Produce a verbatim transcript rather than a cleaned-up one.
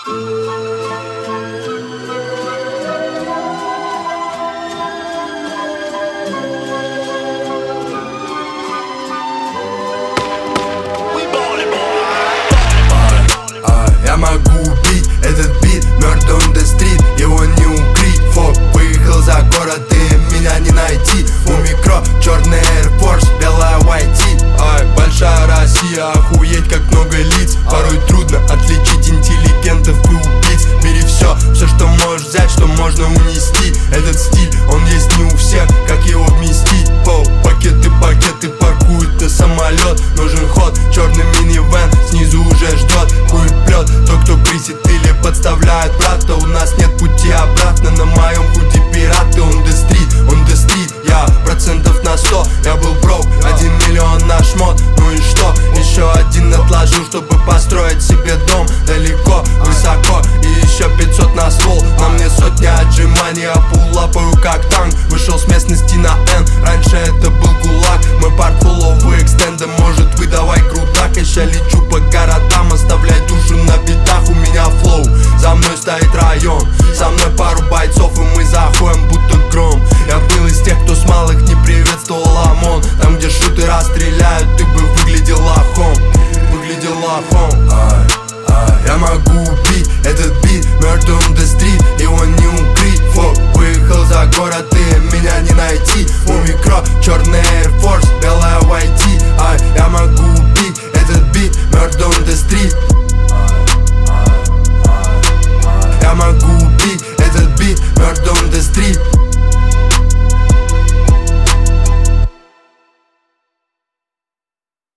Я могу убить этот бит, мертв on the street, его не укрыть. Фок, выехал за город, и меня не найти. У микро черный Air Force, белая уай ти. Ай, большая Россия, охуеть как много лиц. Порой трудно отличить интеллигентов и убийц. Бери все, все, что можешь взять, что можно унести. Этот стиль, он есть не у всех, как его вместить. Пол, пакеты, пакеты паркуют на самолет. Нужен ход, черный минивэн снизу уже ждет. Хуй плет, тот, кто присит или подставляет брата. У нас нет пути обратно, на моем пути пираты. On the street, on the street, я процентов на сто. Я был брок, один миллион на шмот, ну и что? Еще один отложил, чтобы построить